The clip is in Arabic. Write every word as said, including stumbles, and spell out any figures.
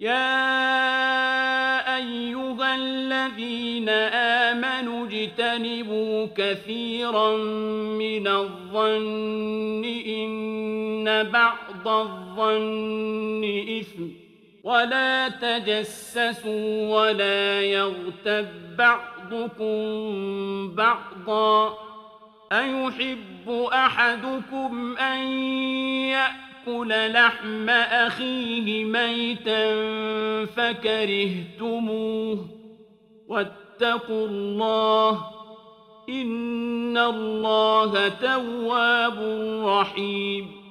يَا أَيُّهَا الَّذِينَ آمَنُوا اجْتَنِبُوا كَثِيرًا مِّنَ الظَّنِّ إِنَّ بَعْضَ الظَّنِّ إِثْمٌ ۖ وَلَا تَجَسَّسُوا وَلَا يَغْتَب بَّعْضُكُم بَعْضًا ۚ أَيُحِبُّ أَحَدُكُمْ أَن يَأْكُلَ لَحْمَ أَخِيهِ مَيْتًا فَكَرِهْتُمُوهُ ۚ وَاتَّقُوا اللَّهَ ۚ إِنَّ اللَّهَ تَوَّابٌ رَّحِيمٌ